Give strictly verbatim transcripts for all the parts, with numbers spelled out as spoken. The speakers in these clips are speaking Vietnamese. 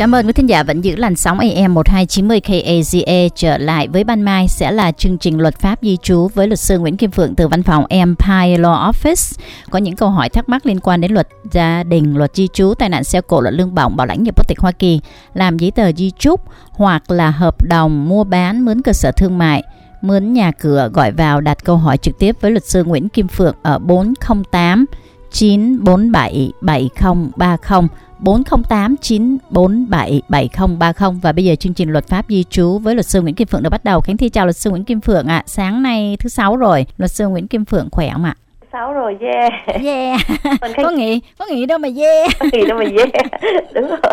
Cảm ơn quý thính giả vẫn giữ làn sóng a em một hai chín không K A Z A. Trở lại với ban mai sẽ là chương trình luật pháp di trú với luật sư Nguyễn Kim Phượng từ văn phòng Empire Law Office. Có những câu hỏi thắc mắc liên quan đến luật gia đình, luật di trú, tai nạn xe cộ, luật lương bổng, bảo lãnh nhập quốc tịch Hoa Kỳ, làm giấy tờ di trúc hoặc là hợp đồng mua bán, mướn cơ sở thương mại, mướn nhà cửa, gọi vào đặt câu hỏi trực tiếp với luật sư Nguyễn Kim Phượng ở bốn không tám chín bốn bảy bảy không ba không, bốn không tám chín bốn bảy bảy không ba không. Và bây giờ chương trình luật pháp di trú với luật sư Nguyễn Kim Phượng đã bắt đầu. Khánh Thi chào luật sư Nguyễn Kim Phượng ạ. À. Sáng nay thứ sáu rồi, luật sư Nguyễn Kim Phượng khỏe không ạ? Thứ sáu rồi, yeah. Yeah. Có nghỉ, có nghỉ đâu mà yeah. Có nghỉ đâu mà yeah. Đúng rồi.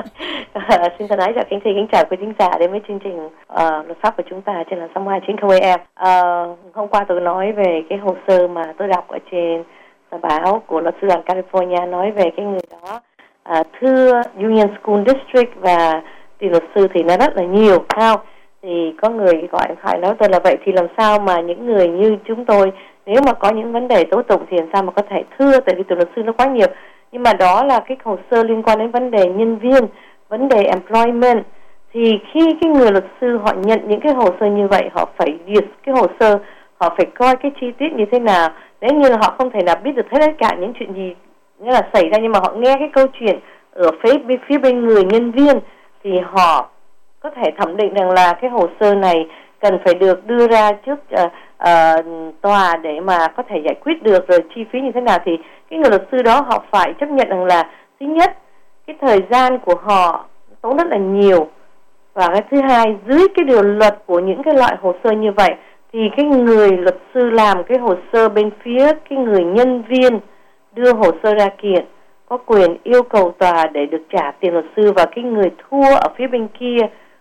À, xin thân ái chào Khánh Thi, kính chào quý thính giả đến với chương trình uh, luật pháp của chúng ta trên là sáu hai chín không A M. Uh, hôm qua tôi nói về cái hồ sơ mà tôi đọc ở trên tờ báo của luật sư đoàn California nói về cái người đó. À, thưa Union School District và tiền luật sư thì nó rất là nhiều sao thì có người gọi điện thoại nói tôi là vậy thì làm sao mà những người như chúng tôi nếu mà có những vấn đề tố tụng thì làm sao mà có thể thưa, tại vì tiền luật sư nó quá nhiều, nhưng mà đó là cái hồ sơ liên quan đến vấn đề nhân viên, vấn đề employment, thì khi cái người luật sư họ nhận những cái hồ sơ như vậy họ phải duyệt cái hồ sơ, họ phải coi cái chi tiết như thế nào, nếu như là họ không thể nào biết được hết tất cả những chuyện gì nghĩa là xảy ra, nhưng mà họ nghe cái câu chuyện ở phía, phía bên người nhân viên thì họ có thể thẩm định rằng là cái hồ sơ này cần phải được đưa ra trước uh, uh, tòa để mà có thể giải quyết được, rồi chi phí như thế nào, thì cái người luật sư đó họ phải chấp nhận rằng là thứ nhất cái thời gian của họ tốn rất là nhiều, và cái thứ hai dưới cái điều luật của những cái loại hồ sơ như vậy thì cái người luật sư làm cái hồ sơ bên phía cái người nhân viên đưa hồ sơ ra kiện có quyền yêu cầu tòa để được trả tiền luật sư, và cái người thua ở phía bên kia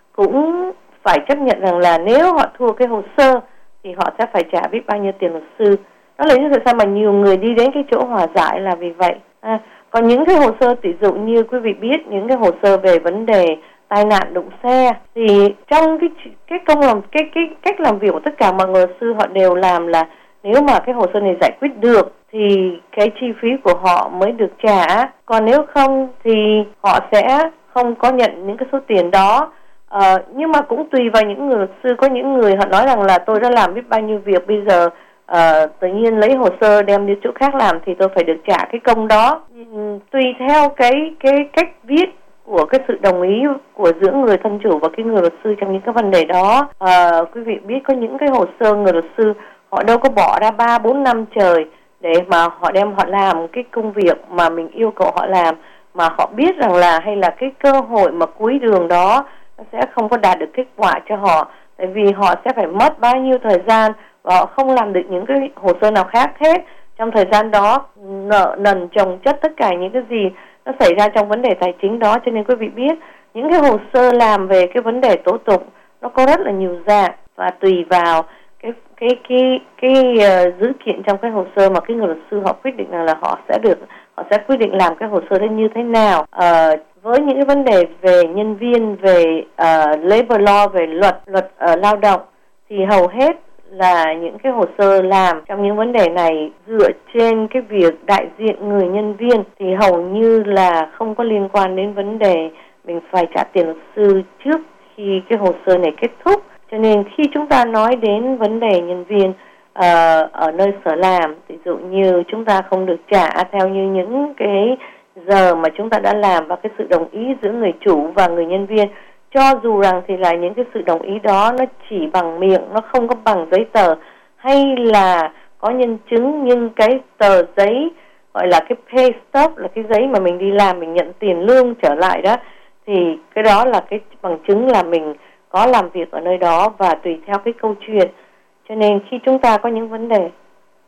cũng phải chấp nhận rằng là nếu họ thua cái hồ sơ thì họ sẽ phải trả biết bao nhiêu tiền luật sư. Đó là lý do sao mà nhiều người đi đến cái chỗ hòa giải là vì vậy. À, còn những cái hồ sơ ví dụ như quý vị biết những cái hồ sơ về vấn đề tai nạn đụng xe thì trong cái cái công làm cái cái cách làm việc của tất cả mọi người luật sư họ đều làm là nếu mà cái hồ sơ này giải quyết được thì cái chi phí của họ mới được trả, còn nếu không thì họ sẽ không có nhận những cái số tiền đó. Ờ, nhưng mà cũng tùy vào những người luật sư, có những người họ nói rằng là tôi đã làm biết bao nhiêu việc, bây giờ uh, tự nhiên lấy hồ sơ đem đi chỗ khác làm thì tôi phải được trả cái công đó. Uhm, tùy theo cái cái cách viết của cái sự đồng ý của giữa người thân chủ và cái người luật sư trong những cái vấn đề đó. Uh, quý vị biết có những cái hồ sơ người luật sư họ đâu có bỏ ra ba bốn năm trời để mà họ đem họ làm cái công việc mà mình yêu cầu họ làm, mà họ biết rằng là hay là cái cơ hội mà cuối đường đó nó sẽ không có đạt được kết quả cho họ, tại vì họ sẽ phải mất bao nhiêu thời gian và họ không làm được những cái hồ sơ nào khác hết. Trong thời gian đó nợ nần chồng chất tất cả những cái gì nó xảy ra trong vấn đề tài chính đó, cho nên quý vị biết những cái hồ sơ làm về cái vấn đề tố tụng nó có rất là nhiều dạng, và tùy vào cái cái cái cái uh, dữ kiện trong cái hồ sơ mà cái người luật sư họ quyết định là, là họ sẽ được họ sẽ quyết định làm cái hồ sơ đó như thế nào. Uh, với những cái vấn đề về nhân viên, về uh, labor law, về luật luật uh, lao động thì hầu hết là những cái hồ sơ làm trong những vấn đề này dựa trên cái việc đại diện người nhân viên thì hầu như là không có liên quan đến vấn đề mình phải trả tiền luật sư trước khi cái hồ sơ này kết thúc. Cho nên khi chúng ta nói đến vấn đề nhân viên uh, ở nơi sở làm, ví dụ như chúng ta không được trả theo như những cái giờ mà chúng ta đã làm và cái sự đồng ý giữa người chủ và người nhân viên, cho dù rằng thì là những cái sự đồng ý đó nó chỉ bằng miệng, nó không có bằng giấy tờ hay là có nhân chứng, nhưng cái tờ giấy gọi là cái pay stub là cái giấy mà mình đi làm mình nhận tiền lương trở lại đó, thì cái đó là cái bằng chứng là mình có làm việc ở nơi đó, và tùy theo cái câu chuyện. Cho nên khi chúng ta có những vấn đề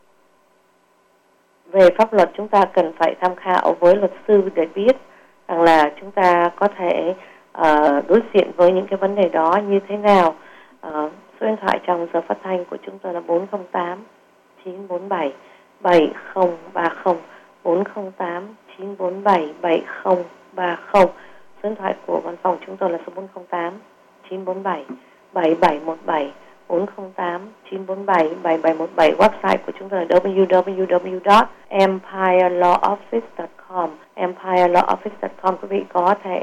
về pháp luật chúng ta cần phải tham khảo với luật sư để biết rằng là chúng ta có thể uh, đối diện với những cái vấn đề đó như thế nào. Uh, số điện thoại trong giờ phát thanh của chúng tôi là bốn không tám chín bốn bảy bảy không ba không, bốn không tám chín bốn bảy bảy không ba không. Số điện thoại của văn phòng chúng tôi là số bốn không tám chín bốn bảy bảy bảy một bảy, bốn không tám chín bốn bảy bảy bảy một bảy. Website của chúng tôi là w w w chấm empire law office chấm com, empire law office chấm com. Quý vị có thể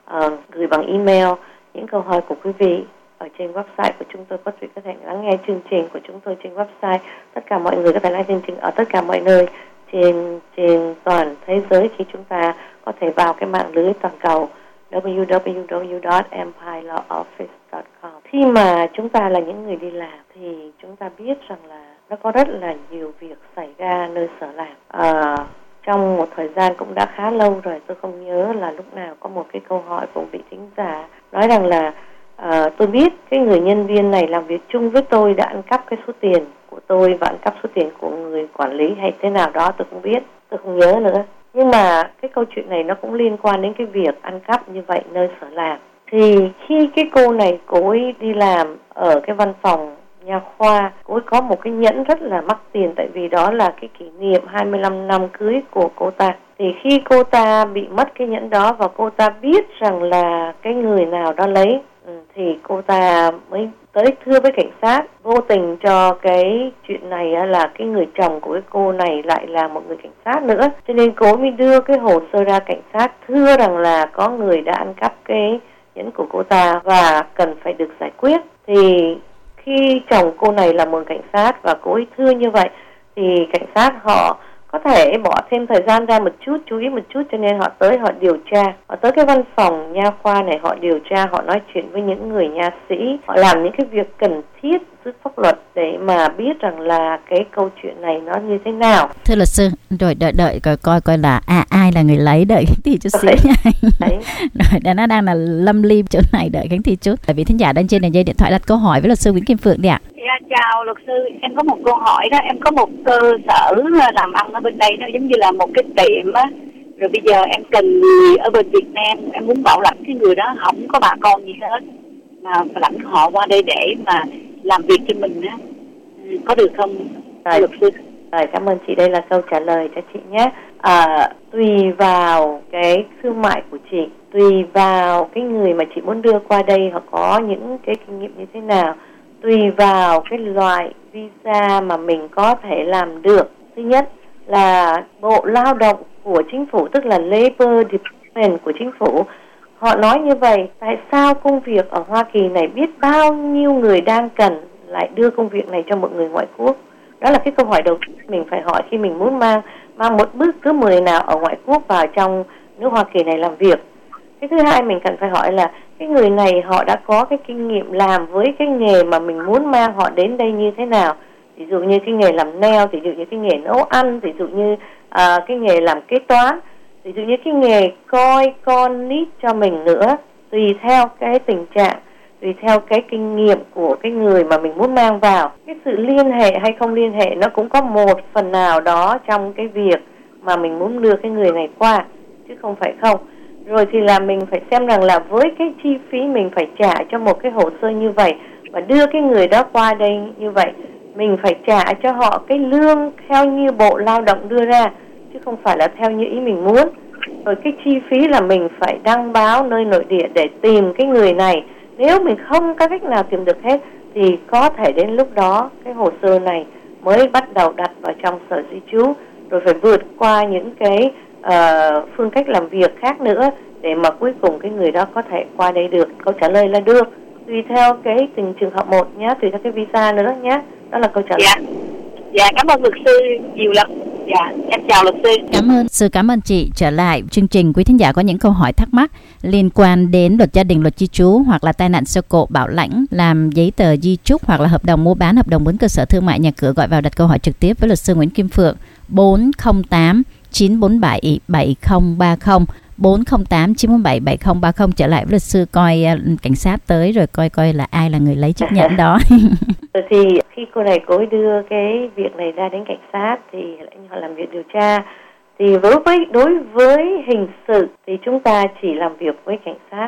uh, gửi bằng email những câu hỏi của quý vị ở trên website của chúng tôi. Có thể có thể lắng nghe chương trình của chúng tôi trên website. Tất cả mọi người có thể lắng nghe chương trình ở tất cả mọi nơi trên trên toàn thế giới khi chúng ta có thể vào cái mạng lưới toàn cầu w w w chấm empire law office chấm com. Khi mà chúng ta là những người đi làm thì chúng ta biết rằng là nó có rất là nhiều việc xảy ra nơi sở làm. À, trong một thời gian cũng đã khá lâu rồi, tôi không nhớ là lúc nào có một cái câu hỏi của vị thính giả nói rằng là à, tôi biết cái người nhân viên này làm việc chung với tôi đã ăn cắp cái số tiền của tôi và ăn cắp số tiền của người quản lý hay thế nào đó, tôi không biết, tôi không nhớ nữa. Nhưng mà cái câu chuyện này nó cũng liên quan đến cái việc ăn cắp như vậy nơi sở làm. Thì khi cái cô này cô ấy đi làm ở cái văn phòng nha khoa, cô ấy có một cái nhẫn rất là mắc tiền, tại vì đó là cái kỷ niệm hai mươi lăm năm cưới của cô ta. Thì khi cô ta bị mất cái nhẫn đó và cô ta biết rằng là cái người nào đó lấy, thì cô ta mới tới thưa với cảnh sát. Vô tình cho cái chuyện này là cái người chồng của cái cô này lại là một người cảnh sát nữa, cho nên cô mới đưa cái hồ sơ ra cảnh sát thưa rằng là có người đã ăn cắp cái nhẫn của cô ta và cần phải được giải quyết. Thì khi chồng cô này là một cảnh sát và cô ấy thưa như vậy thì cảnh sát họ có thể bỏ thêm thời gian ra một chút, chú ý một chút, cho nên họ tới họ điều tra. Họ tới cái văn phòng nha khoa này, họ điều tra, họ nói chuyện với những người nha sĩ, họ làm những cái việc cần thiết dưới pháp luật để mà biết rằng là cái câu chuyện này nó như thế nào. Thưa luật sư, rồi đợi đợi coi coi coi là à, ai là người lấy, đợi Khánh Thi chút xíu nha. Rồi đã nó đang là lâm ly chỗ này, đợi Khánh Thi chút. Tại vì thính giả đang trên đường dây điện thoại đặt câu hỏi với luật sư Nguyễn Kim Phượng đi ạ. Dạ, chào luật sư, em có một câu hỏi đó, em có một cơ sở làm ăn ở bên đây, nó giống như là một cái tiệm á, rồi bây giờ em cần người ở bên Việt Nam, em muốn bảo lãnh cái người đó không có bà con gì hết, mà bảo lãnh họ qua đây để mà làm việc cho mình á, có được không rồi, luật sư? Rồi, cảm ơn chị, đây là câu trả lời cho chị nhé. À, tùy vào cái thương mại của chị, tùy vào cái người mà chị muốn đưa qua đây họ có những cái kinh nghiệm như thế nào, tùy vào cái loại visa mà mình có thể làm được. Thứ nhất là Bộ Lao động của chính phủ, tức là Labor Department của chính phủ, họ nói như vậy. Tại sao công việc ở Hoa Kỳ này biết bao nhiêu người đang cần lại đưa công việc này cho một người ngoại quốc? Đó là cái câu hỏi đầu tiên mình phải hỏi khi mình muốn mang mang một bất cứ người nào ở ngoại quốc vào trong nước Hoa Kỳ này làm việc. Cái thứ hai mình cần phải hỏi là cái người này họ đã có cái kinh nghiệm làm với cái nghề mà mình muốn mang họ đến đây như thế nào. Ví dụ như cái nghề làm nail, ví dụ như cái nghề nấu ăn, ví dụ như à, cái nghề làm kế toán, ví dụ như cái nghề coi con nít cho mình nữa. Tùy theo cái tình trạng, tùy theo cái kinh nghiệm của cái người mà mình muốn mang vào. Cái sự liên hệ hay không liên hệ nó cũng có một phần nào đó trong cái việc mà mình muốn đưa cái người này qua, chứ không phải không. Rồi thì là mình phải xem rằng là với cái chi phí mình phải trả cho một cái hồ sơ như vậy và đưa cái người đó qua đây như vậy, mình phải trả cho họ cái lương theo như Bộ Lao động đưa ra, chứ không phải là theo như ý mình muốn. Rồi cái chi phí là mình phải đăng báo nơi nội địa để tìm cái người này. Nếu mình không có cách nào tìm được hết thì có thể đến lúc đó cái hồ sơ này mới bắt đầu đặt vào trong sở di trú, rồi phải vượt qua những cái uh, phương cách làm việc khác nữa để mà cuối cùng cái người đó có thể qua đây được. Câu trả lời là được, tùy theo cái từng trường hợp một nhé, tùy theo cái visa nữa nhé. Đó là câu trả lời. Dạ, dạ cảm ơn luật sư nhiều lắm. Dạ, em chào luật sư. Cảm ơn sư, cảm ơn chị. Trở lại chương trình, quý thính giả có những câu hỏi thắc mắc liên quan đến luật gia đình, luật di trú hoặc là tai nạn xe cộ, bảo lãnh, làm giấy tờ di chúc hoặc là hợp đồng mua bán, hợp đồng bốn cơ sở thương mại, nhà cửa, gọi vào đặt câu hỏi trực tiếp với luật sư Nguyễn Kim Phượng bốn không tám chín bốn bảy bảy không ba không bốn không tám chín bốn bảy bảy không ba không. Trở lại với luật sư, coi uh, cảnh sát tới rồi coi coi là ai là người lấy chiếc nhẫn đó. Rồi thì khi cô này cô ấy đưa cái việc này ra đến cảnh sát thì họ làm việc điều tra. Thì đối với đối với hình sự thì chúng ta chỉ làm việc với cảnh sát.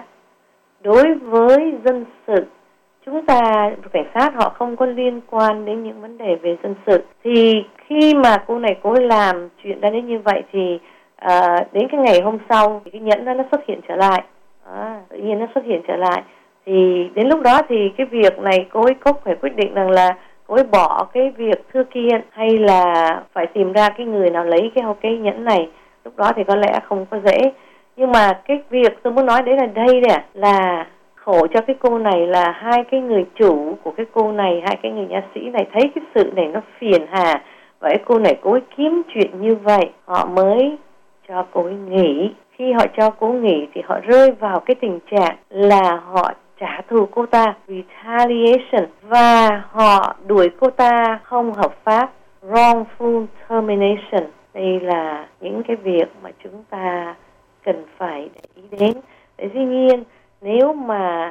Đối với dân sự, chúng ta cảnh sát họ không có liên quan đến những vấn đề về dân sự. Thì khi mà cô này cô ấy làm chuyện ra đến như vậy thì à, đến cái ngày hôm sau thì cái nhẫn đó nó xuất hiện trở lại. À, tự nhiên nó xuất hiện trở lại. Thì đến lúc đó thì cái việc này cô ấy có phải quyết định rằng là cô ấy bỏ cái việc thư kiện hay là phải tìm ra cái người nào lấy cái cái nhẫn này. Lúc đó thì có lẽ không có dễ. Nhưng mà cái việc tôi muốn nói đấy là đây nè, là khổ cho cái cô này là hai cái người chủ của cái cô này, hai cái người nha sĩ này thấy cái sự này nó phiền hà. Vậy cô này cô ấy kiếm chuyện như vậy, họ mới cho cô ấy nghỉ. Khi họ cho cô nghỉ thì họ rơi vào cái tình trạng là họ trả thù cô ta, retaliation, và họ đuổi cô ta không hợp pháp, wrongful termination. Đây là những cái việc mà chúng ta cần phải để ý đến. Để dĩ nhiên, nếu mà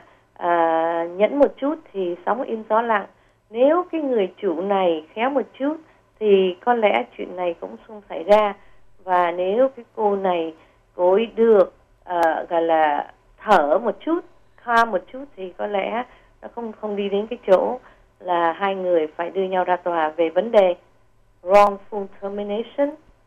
à, nhẫn một chút thì sóng im gió lặng. Nếu cái người chủ này khéo một chút thì có lẽ chuyện này cũng không xảy ra. Và nếu cái cô này cô ấy được uh, gọi là thở một chút, calm một chút thì có lẽ nó không không đi đến cái chỗ là hai người phải đưa nhau ra tòa về vấn đề wrongful termination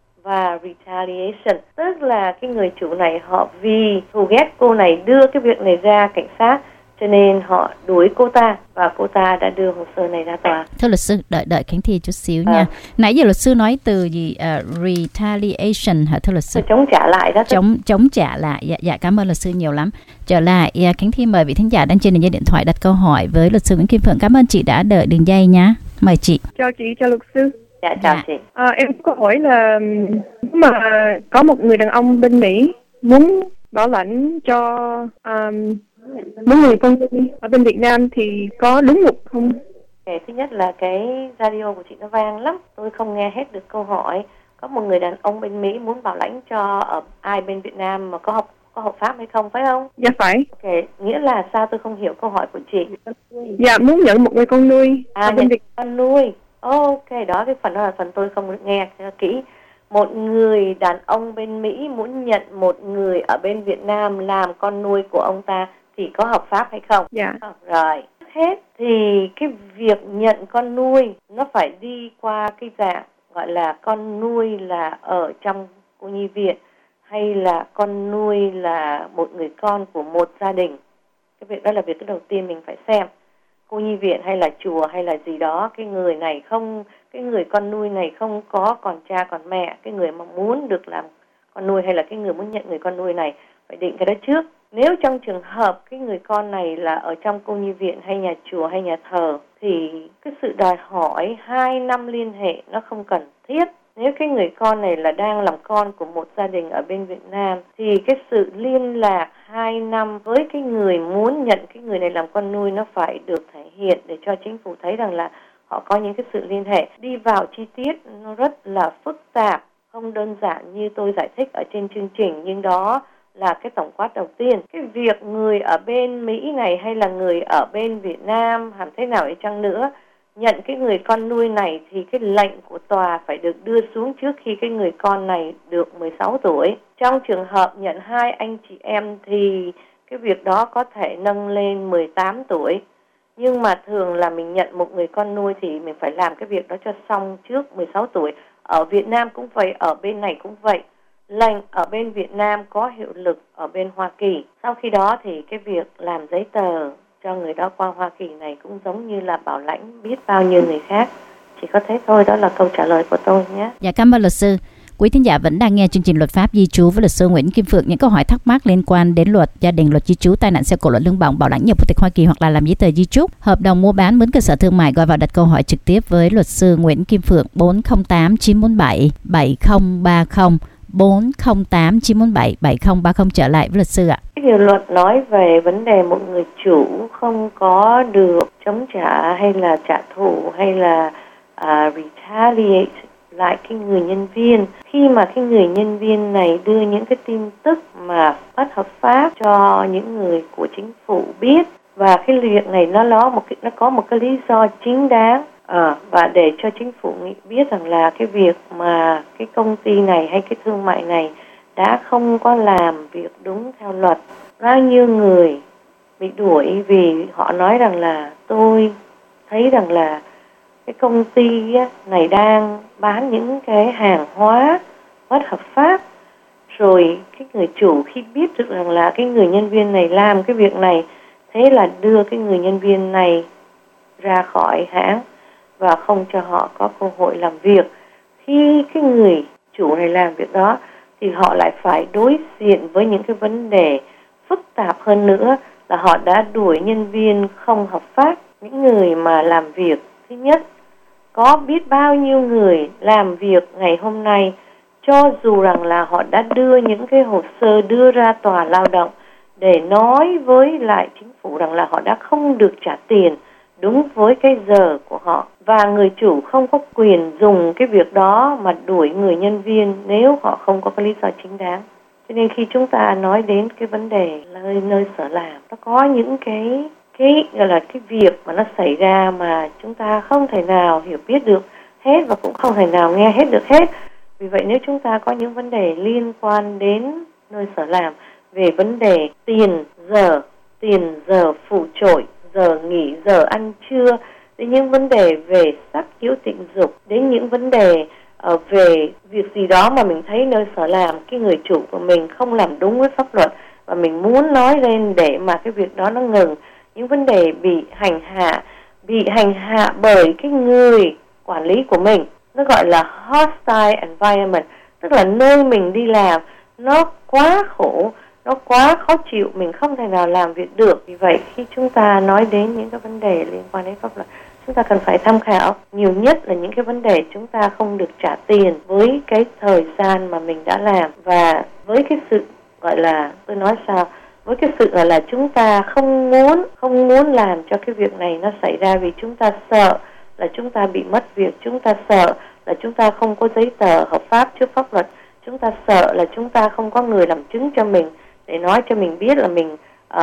và retaliation. Tức là cái người chủ này họ vì thù ghét cô này đưa cái việc này ra cảnh sát, cho nên họ đuổi cô ta và cô ta đã đưa hồ sơ này ra tòa. Thưa luật sư, đợi đợi Khánh Thi chút xíu nha. À. Nãy giờ luật sư nói từ gì uh, retaliation hả thưa luật sư? Chống trả lại đó. Chống chống trả lại. Dạ, dạ cảm ơn luật sư nhiều lắm. Trở lại Khánh Thi mời vị thính giả đang trên đường dây điện thoại đặt câu hỏi với luật sư Nguyễn Kim Phượng. Cảm ơn chị đã đợi đường dây nhá. Mời chị. Chào chị, chào luật sư. Dạ chào dạ. chị. À, em có câu hỏi là mà có một người đàn ông bên Mỹ muốn bảo lãnh cho um, mấy người con ở bên Việt Nam thì có đúng luật không? Okay, thứ nhất là cái radio của chị nó vang lắm, tôi không nghe hết được câu hỏi. Có một người đàn ông bên Mỹ muốn bảo lãnh cho ở ai bên Việt Nam mà có học có hợp pháp hay không, phải không? Dạ phải. Ok, nghĩa là sao tôi không hiểu câu hỏi của chị? Dạ muốn nhận một người con nuôi. À, nhận Việt... con nuôi. Ok, đó cái phần đó là phần tôi không nghe kỹ. Một người đàn ông bên Mỹ muốn nhận một người ở bên Việt Nam làm con nuôi của ông ta thì có hợp pháp hay không? Dạ. Oh, rồi. Hết thì cái việc nhận con nuôi nó phải đi qua cái dạng gọi là con nuôi là ở trong cô nhi viện hay là con nuôi là một người con của một gia đình. Cái việc đó là việc cái đầu tiên mình phải xem. Cô nhi viện hay là chùa hay là gì đó, cái người này không, cái người con nuôi này không có còn cha còn mẹ, cái người mà muốn được làm con nuôi hay là cái người muốn nhận người con nuôi này phải định cái đó trước. Nếu trong trường hợp cái người con này là ở trong cô nhi viện hay nhà chùa hay nhà thờ thì cái sự đòi hỏi hai năm liên hệ nó không cần thiết. Nếu cái người con này là đang làm con của một gia đình ở bên Việt Nam thì cái sự liên lạc hai năm với cái người muốn nhận cái người này làm con nuôi nó phải được thể hiện để cho chính phủ thấy rằng là họ có những cái sự liên hệ. Đi vào chi tiết nó rất là phức tạp, không đơn giản như tôi giải thích ở trên chương trình, nhưng đó là cái tổng quát đầu tiên. Cái việc người ở bên Mỹ này hay là người ở bên Việt Nam làm thế nào đi chăng nữa nhận cái người con nuôi này thì cái lệnh của tòa phải được đưa xuống trước khi cái người con này được mười sáu tuổi. Trong trường hợp nhận hai anh chị em thì cái việc đó có thể nâng lên mười tám tuổi. Nhưng mà thường là mình nhận một người con nuôi thì mình phải làm cái việc đó cho xong trước mười sáu tuổi. Ở Việt Nam cũng vậy, ở bên này cũng vậy. Lệnh ở bên Việt Nam có hiệu lực ở bên Hoa Kỳ. Sau khi đó thì cái việc làm giấy tờ cho người đó qua Hoa Kỳ này cũng giống như là bảo lãnh biết bao nhiêu người khác. Chỉ có thế thôi, đó là câu trả lời của tôi nhé. Dạ cảm ơn luật sư. Quý thính giả vẫn đang nghe chương trình Luật pháp di trú với luật sư Nguyễn Kim Phượng. Những câu hỏi thắc mắc liên quan đến luật gia đình, luật di trú, tai nạn xe cộ, luật lương bổng, bảo lãnh nhập quốc tịch Hoa Kỳ hoặc là làm giấy tờ di trúc, hợp đồng mua bán, mướn cơ sở thương mại, gọi vào đặt câu hỏi trực tiếp với luật sư Nguyễn Kim Phượng bốn không tám chín bốn bảy bảy không ba không bốn không tám chín bốn bảy bảy không ba không. Trở lại với luật sư ạ. Cái điều luật nói về vấn đề một người chủ không có được chống trả hay là trả thù hay là uh, retaliate lại cái người nhân viên khi mà cái người nhân viên này đưa những cái tin tức mà bất hợp pháp cho những người của chính phủ biết, và cái việc này nó nó một cái nó có một cái lý do chính đáng à, và để cho chính phủ biết rằng là cái việc mà cái công ty này hay cái thương mại này đã không có làm việc đúng theo luật. Bao nhiêu người bị đuổi vì họ nói rằng là tôi thấy rằng là cái công ty này đang bán những cái hàng hóa bất hợp pháp, rồi cái người chủ khi biết được rằng là cái người nhân viên này làm cái việc này, thế là đưa cái người nhân viên này ra khỏi hãng và không cho họ có cơ hội làm việc. Khi cái người chủ này làm việc đó thì họ lại phải đối diện với những cái vấn đề phức tạp hơn nữa, là họ đã đuổi nhân viên không hợp pháp. Những người mà làm việc, thứ nhất, có biết bao nhiêu người làm việc ngày hôm nay, cho dù rằng là họ đã đưa những cái hồ sơ đưa ra tòa lao động để nói với lại chính phủ rằng là họ đã không được trả tiền đúng với cái giờ của họ, và người chủ không có quyền dùng cái việc đó mà đuổi người nhân viên nếu họ không có cái lý do chính đáng. Cho nên khi chúng ta nói đến cái vấn đề nơi nơi sở làm, nó có những cái cái gọi là cái việc mà nó xảy ra mà chúng ta không thể nào hiểu biết được hết và cũng không thể nào nghe hết được hết. Vì vậy nếu chúng ta có những vấn đề liên quan đến nơi sở làm về vấn đề tiền giờ, tiền giờ phụ trội, giờ nghỉ, giờ ăn trưa, đến những vấn đề về sắc hiếu tình dục, đến những vấn đề uh, về việc gì đó mà mình thấy nơi sở làm cái người chủ của mình không làm đúng với pháp luật và mình muốn nói lên để mà cái việc đó nó ngừng. Những vấn đề bị hành hạ, bị hành hạ bởi cái người quản lý của mình, nó gọi là hostile environment, tức là nơi mình đi làm nó quá khổ, nó quá khó chịu, mình không thể nào làm việc được. Vì vậy khi chúng ta nói đến những cái vấn đề liên quan đến pháp luật, chúng ta cần phải tham khảo nhiều nhất là những cái vấn đề chúng ta không được trả tiền với cái thời gian mà mình đã làm, và với cái sự gọi là, tôi nói sao, với cái sự gọi là chúng ta không muốn không muốn làm cho cái việc này nó xảy ra, vì chúng ta sợ là chúng ta bị mất việc, chúng ta sợ là chúng ta không có giấy tờ hợp pháp trước pháp luật, chúng ta sợ là chúng ta không có người làm chứng cho mình để nói cho mình biết là mình uh,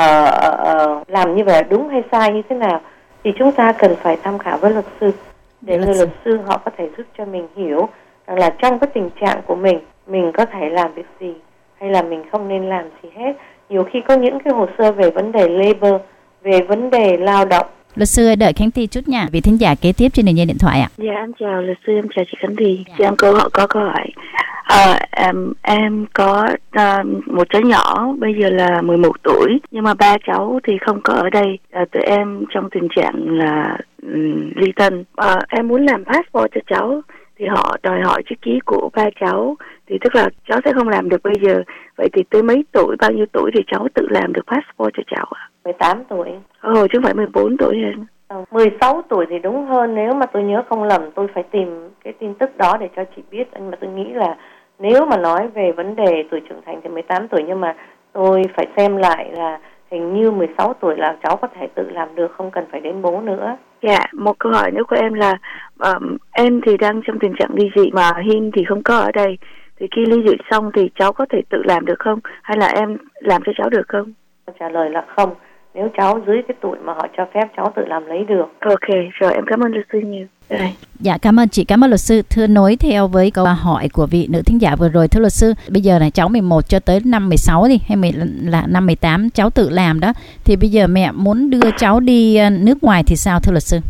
uh, làm như vậy đúng hay sai như thế nào. Thì chúng ta cần phải tham khảo với luật sư để người luật sư họ có thể giúp cho mình hiểu rằng là trong cái tình trạng của mình, mình có thể làm việc gì hay là mình không nên làm gì hết. Nhiều khi có những cái hồ sơ về vấn đề labor, về vấn đề lao động. Luật sư ơi, đợi Khánh Thi chút nha, vị thính giả kế tiếp trên đường dây điện thoại ạ. Dạ em chào luật sư, em chào chị Khánh Thi. Dạ. Chị em câu hỏi có câu hỏi. À, em em có uh, một cháu nhỏ bây giờ là mười một tuổi, nhưng mà ba cháu thì không có ở đây. À, tụi em trong tình trạng là um, ly thân. À, em muốn làm passport cho cháu thì họ đòi hỏi chữ ký của ba cháu, thì tức là cháu sẽ không làm được bây giờ. Vậy thì tới mấy tuổi, bao nhiêu tuổi thì cháu tự làm được passport cho cháu ạ? mười tám tuổi. Ồ, chứ không phải mười bốn tuổi hả? Ờ, mười sáu tuổi thì đúng hơn, nếu mà tôi nhớ không lầm. Tôi phải tìm cái tin tức đó để cho chị biết. Nhưng mà tôi nghĩ là nếu mà nói về vấn đề tuổi trưởng thành thì mười tám tuổi, nhưng mà tôi phải xem lại là hình như mười sáu tuổi là cháu có thể tự làm được, không cần phải đến bố nữa. Dạ, một câu hỏi nữa của em là um, em thì đang trong tình trạng ly dị mà Hin thì không có ở đây. Thì khi ly dị xong thì cháu có thể tự làm được không? Hay là em làm cho cháu được không? Trả lời là không. Nếu cháu dưới cái tuổi mà họ cho phép, cháu tự làm lấy được. Ok, rồi em cảm ơn luật sư nhiều. Rồi. Dạ, cảm ơn chị, cảm ơn luật sư. Thưa, nối theo với câu hỏi của vị nữ thính giả vừa rồi, thưa luật sư, bây giờ này cháu mười một cho tới năm mười sáu đi, hay là năm mười tám cháu tự làm đó, thì bây giờ mẹ muốn đưa cháu đi nước ngoài thì sao thưa luật sư?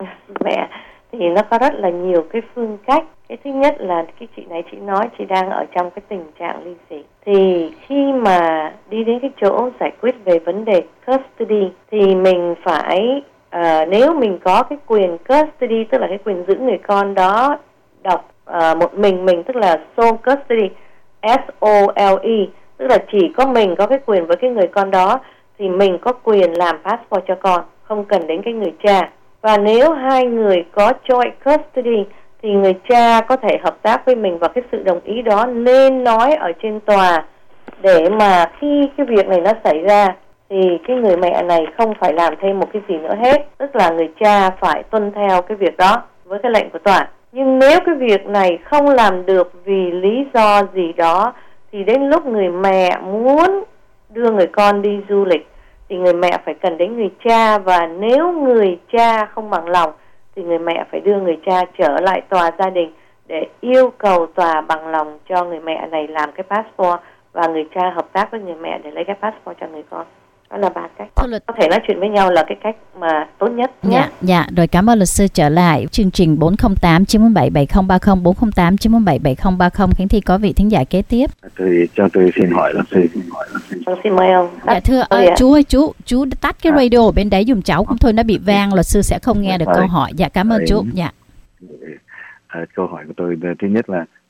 Mẹ thì nó có rất là nhiều cái phương cách. Cái thứ nhất là cái chị này chị nói chị đang ở trong cái tình trạng ly dị. Thì khi mà đi đến cái chỗ giải quyết về vấn đề custody thì mình phải uh, nếu mình có cái quyền custody, tức là cái quyền giữ người con đó độc uh, một mình mình, tức là sole custody, S O L E, tức là chỉ có mình có cái quyền với cái người con đó, thì mình có quyền làm passport cho con, không cần đến cái người cha. Và nếu hai người có joint custody thì người cha có thể hợp tác với mình, và cái sự đồng ý đó nên nói ở trên tòa, để mà khi cái việc này nó xảy ra thì cái người mẹ này không phải làm thêm một cái gì nữa hết, tức là người cha phải tuân theo cái việc đó với cái lệnh của tòa. Nhưng nếu cái việc này không làm được vì lý do gì đó, thì đến lúc người mẹ muốn đưa người con đi du lịch thì người mẹ phải cần đến người cha, và nếu người cha không bằng lòng thì người mẹ phải đưa người cha trở lại tòa gia đình để yêu cầu tòa bằng lòng cho người mẹ này làm cái passport, và người cha hợp tác với người mẹ để lấy cái passport cho người con. Đó là ba cách. Luật... Có thể nói chuyện với nhau là cái cách mà tốt nhất. Dạ, nhé. Dạ, rồi cảm ơn luật sư. Trở lại chương trình bốn không tám chín bốn bảy bảy không ba không, bốn không tám chín bốn bảy bảy không ba không. Khánh Thi có vị thính giả kế tiếp. Tôi cho tôi xin hỏi luật sư. Xin hỏi luật sư. Vâng, xin mời ông. Dạ thưa uh, chú ơi, chú chú tắt cái radio ở bên đấy dùm cháu, không thôi nó bị vang, luật sư sẽ không nghe được câu hỏi. Dạ cảm ơn chú. Dạ. À, câu hỏi của tôi thứ nhất là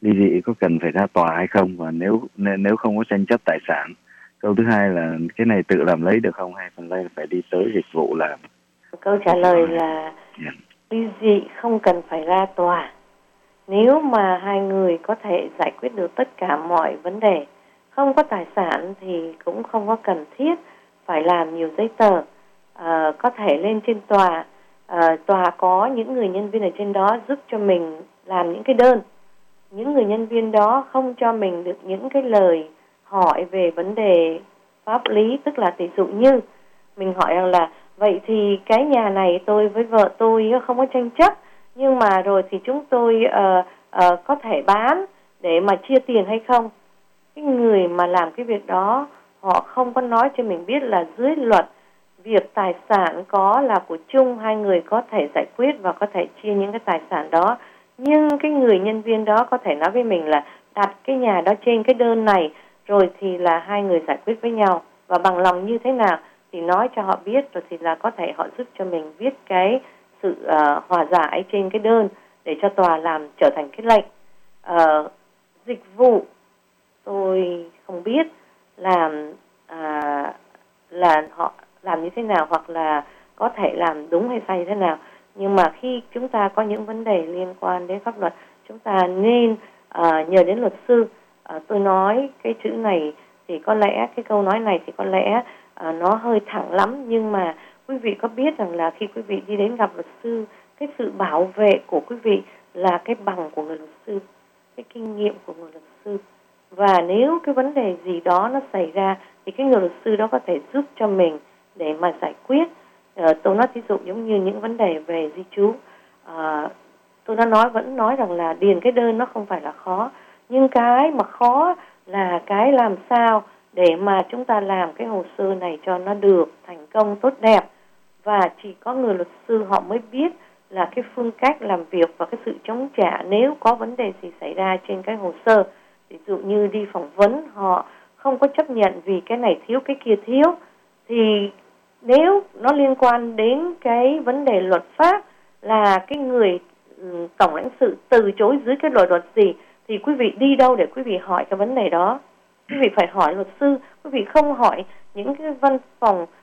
ly dị có cần phải ra tòa hay không, và nếu nếu không có tranh chấp tài sản. Câu thứ hai là cái này tự làm lấy được không hay phần đây phải đi tới dịch vụ làm. Câu trả lời là yeah. ly dị không cần phải ra tòa. Nếu mà hai người có thể giải quyết được tất cả mọi vấn đề, không có tài sản thì cũng không có cần thiết phải làm nhiều giấy tờ. À, có thể lên trên tòa, à, tòa có những người nhân viên ở trên đó giúp cho mình làm những cái đơn. Những người nhân viên đó không cho mình được những cái lời hỏi về vấn đề pháp lý, tức là tỷ dụ như mình hỏi rằng là vậy thì cái nhà này tôi với vợ tôi không có tranh chấp, nhưng mà rồi thì chúng tôi uh, uh, có thể bán để mà chia tiền hay không. Cái người mà làm cái việc đó họ không có nói cho mình biết là dưới luật việc tài sản có là của chung, hai người có thể giải quyết và có thể chia những cái tài sản đó. Nhưng cái người nhân viên đó có thể nói với mình là đặt cái nhà đó trên cái đơn này, rồi thì là hai người giải quyết với nhau, và bằng lòng như thế nào thì nói cho họ biết, rồi thì là có thể họ giúp cho mình viết cái sự uh, hòa giải trên cái đơn để cho tòa làm trở thành cái lệnh. Uh, dịch vụ tôi không biết làm uh, là họ làm như thế nào, hoặc là có thể làm đúng hay sai như thế nào. Nhưng mà khi chúng ta có những vấn đề liên quan đến pháp luật, chúng ta nên uh, nhờ đến luật sư. Uh, tôi nói cái chữ này thì có lẽ, cái câu nói này thì có lẽ uh, nó hơi thẳng lắm, nhưng mà quý vị có biết rằng là khi quý vị đi đến gặp luật sư, cái sự bảo vệ của quý vị là cái bằng của người luật sư, cái kinh nghiệm của người luật sư. Và nếu cái vấn đề gì đó nó xảy ra thì cái người luật sư đó có thể giúp cho mình để mà giải quyết. Uh, tôi nói ví dụ giống như những vấn đề về di trú. Uh, tôi đã nói, vẫn nói rằng là điền cái đơn nó không phải là khó, nhưng cái mà khó là cái làm sao để mà chúng ta làm cái hồ sơ này cho nó được thành công tốt đẹp. Và chỉ có người luật sư họ mới biết là cái phương cách làm việc và cái sự chống trả nếu có vấn đề gì xảy ra trên cái hồ sơ. Ví dụ như đi phỏng vấn, họ không có chấp nhận vì cái này thiếu cái kia thiếu, thì nếu nó liên quan đến cái vấn đề luật pháp là cái người um, tổng lãnh sự từ chối dưới cái luật luật gì, thì quý vị đi đâu để quý vị hỏi cái vấn đề đó? Quý vị phải hỏi luật sư, quý vị không hỏi những cái văn phòng uh,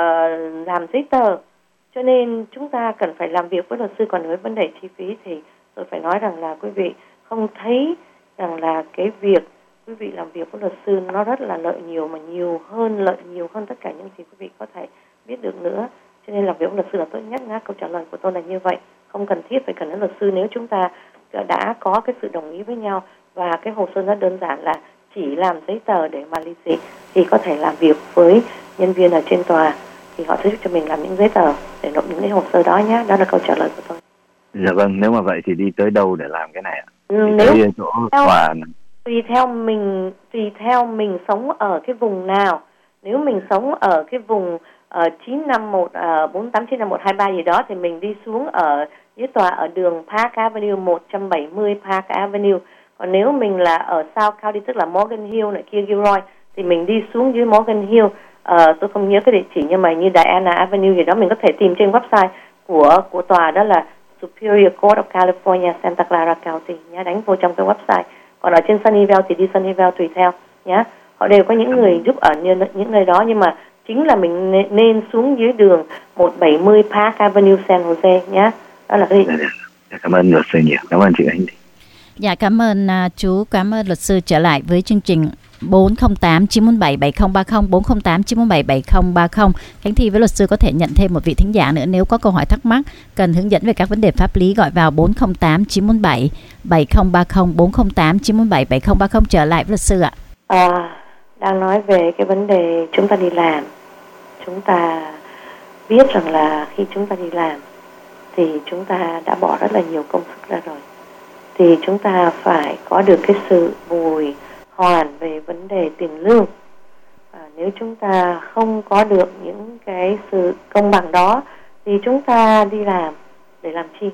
làm giấy tờ. Cho nên chúng ta cần phải làm việc với luật sư. Còn với vấn đề chi phí thì tôi phải nói rằng là quý vị không thấy rằng là cái việc quý vị làm việc với luật sư nó rất là lợi nhiều, mà nhiều hơn, lợi nhiều hơn tất cả những gì quý vị có thể biết được nữa. Cho nên làm việc với luật sư là tốt nhất nhá. Câu trả lời của tôi là như vậy. Không cần thiết phải cần đến luật sư nếu chúng ta đã có cái sự đồng ý với nhau và cái hồ sơ nó đơn giản là chỉ làm giấy tờ để mà ly dị, thì có thể làm việc với nhân viên ở trên tòa, thì họ sẽ giúp cho mình làm những giấy tờ để nộp những cái hồ sơ đó nhé. Đó là câu trả lời của tôi. Dạ vâng, nếu mà vậy thì đi tới đâu để làm cái này ạ? Ừ, nếu tới chỗ theo, tòa tùy theo mình tùy theo mình sống ở cái vùng nào. Nếu mình sống ở cái vùng uh, chín năm một, uh, bốn tám chín năm một hai ba gì đó thì mình đi xuống ở dưới tòa ở đường Park Avenue một trăm bảy mươi Park Avenue. Còn nếu mình là ở South County, tức là Morgan Hill này kia, Gilroy, thì mình đi xuống dưới Morgan Hill. Uh, tôi không nhớ cái địa chỉ, nhưng mà như Diana Avenue gì đó mình có thể tìm trên website của của tòa, đó là Superior Court of California, Santa Clara County nhá, đánh vô trong cái website. Còn ở trên Sunnyvale thì đi Sunnyvale tùy theo nhá. Họ đều có những người giúp ở những nơi đó, nhưng mà chính là mình nên xuống dưới đường một trăm bảy mươi Park Avenue, San Jose nhá. Đó là cái gì? Cảm ơn luật sư nhiều. Cảm ơn chị Anh. Dạ, cảm ơn uh, chú, cảm ơn luật sư. Trở lại với chương trình bốn không tám chín bốn bảy bảy không ba không, bốn không tám chín bốn bảy bảy không ba không. Khánh Thi với luật sư có thể nhận thêm một vị thính giả nữa nếu có câu hỏi thắc mắc, cần hướng dẫn về các vấn đề pháp lý, gọi vào bốn không tám chín bốn bảy bảy không ba không, bốn không tám chín bốn bảy bảy không ba không. Trở lại với luật sư ạ. À, đang nói về cái vấn đề chúng ta đi làm. Chúng ta biết rằng là khi chúng ta đi làm thì chúng ta đã bỏ rất là nhiều công sức ra rồi. Thì chúng ta phải có được cái sự bồi hoàn về vấn đề tiền lương. À, nếu chúng ta không có được những cái sự công bằng đó thì chúng ta đi làm để làm chi?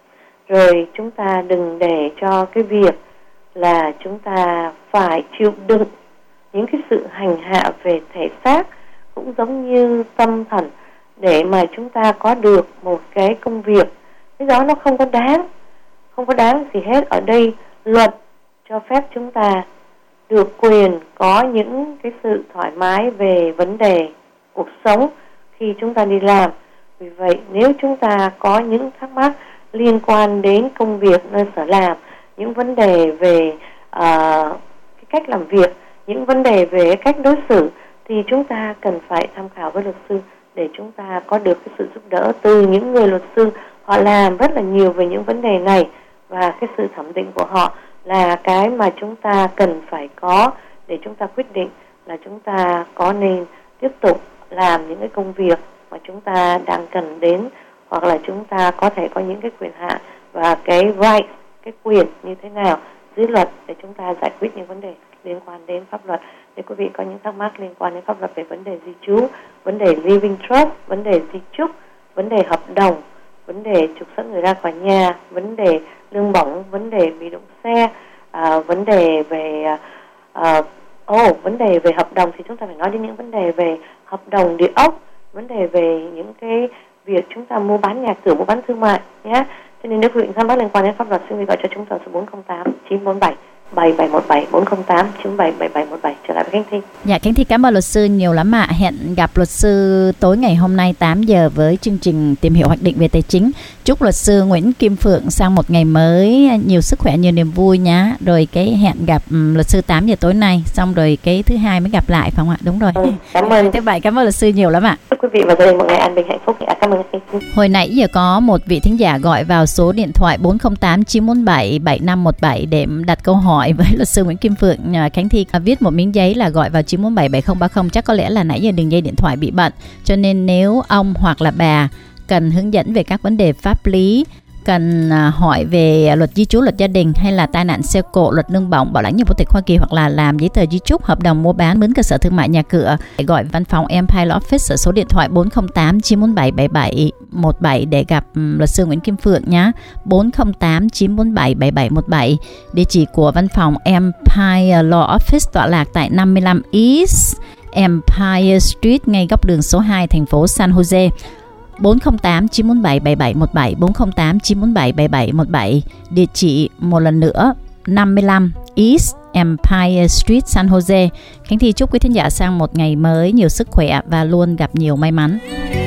Rồi chúng ta đừng để cho cái việc là chúng ta phải chịu đựng những cái sự hành hạ về thể xác cũng giống như tâm thần để mà chúng ta có được một cái công việc. Cái đó nó không có đáng, không có đáng gì hết. Ở đây luật cho phép chúng ta được quyền có những cái sự thoải mái về vấn đề cuộc sống khi chúng ta đi làm. Vì vậy nếu chúng ta có những thắc mắc liên quan đến công việc nơi sở làm, những vấn đề về uh, cái cách làm việc, những vấn đề về cách đối xử, thì chúng ta cần phải tham khảo với luật sư để chúng ta có được cái sự giúp đỡ từ những người luật sư. Họ làm rất là nhiều về những vấn đề này, và cái sự thẩm định của họ là cái mà chúng ta cần phải có để chúng ta quyết định là chúng ta có nên tiếp tục làm những cái công việc mà chúng ta đang cần đến, hoặc là chúng ta có thể có những cái quyền hạn và cái right, cái quyền như thế nào dưới luật để chúng ta giải quyết những vấn đề liên quan đến pháp luật. Nếu quý vị có những thắc mắc liên quan đến pháp luật về vấn đề di trú, vấn đề living trust, vấn đề di chúc, vấn đề hợp đồng, vấn đề trục xuất người ra khỏi nhà, vấn đề lương bổng, vấn đề bị động xe, à, vấn đề về à, oh, vấn đề về hợp đồng thì chúng ta phải nói đến những vấn đề về hợp đồng địa ốc, vấn đề về những cái việc chúng ta mua bán nhà cửa, mua bán thương mại nhé. Cho nên nếu quý vị thắc mắc liên quan đến pháp luật, xin quý vị gọi cho chúng tôi số bốn không tám chín bốn bảy bảy bảy một bảy, bốn không tám chín bảy bảy bảy một bảy. Trở lại với Khánh Thi. Dạ, Khánh Thi cảm ơn luật sư nhiều lắm ạ. Hẹn gặp luật sư tối ngày hôm nay tám giờ với chương trình tìm hiểu hoạch định về tài chính. Chúc luật sư Nguyễn Kim Phượng sang một ngày mới nhiều sức khỏe, nhiều niềm vui nhá. Rồi cái hẹn gặp um, luật sư tám giờ tối nay, xong rồi cái thứ hai mới gặp lại phải không ạ? Đúng rồi. Ừ, cảm ơn. Thứ bảy cảm ơn luật sư nhiều lắm ạ. Chúc quý vị và gia đình một ngày an bình hạnh phúc. À, cảm ơn Khánh Thi. Hồi nãy giờ có một vị thính giả gọi vào số điện thoại bốn không tám chín bốn bảy bảy năm một bảy để đặt câu hỏi với luật sư Nguyễn Kim Phượng. Khánh Thi viết một miếng giấy là gọi vào chín bốn bảy bảy không ba không, chắc có lẽ là nãy giờ đường dây điện thoại bị bận, cho nên nếu ông hoặc là bà cần hướng dẫn về các vấn đề pháp lý, cần hỏi về luật di trú, luật gia đình, hay là tai nạn xe cộ, luật lương bổng, bảo lãnh nhập quốc tịch Hoa Kỳ, hoặc là làm giấy tờ di trúc, hợp đồng mua bán, mướn cơ sở thương mại, nhà cửa, gọi văn phòng Empire Law Office ở số điện thoại bốn không tám chín bốn bảy bảy bảy một bảy để gặp luật sư Nguyễn Kim Phượng nhé. bốn không tám chín bốn bảy bảy bảy một bảy. Địa chỉ của văn phòng Empire Law Office tọa lạc tại năm mươi lăm East Empire Street, ngay góc đường số hai, thành phố San Jose. bốn không tám chín bốn bảy bảy bảy một bảy, bốn không tám chín bốn bảy bảy bảy một bảy. Địa chỉ một lần nữa năm mươi lăm East Empire Street, San Jose. Khánh Thi chúc quý thính giả sang một ngày mới nhiều sức khỏe và luôn gặp nhiều may mắn.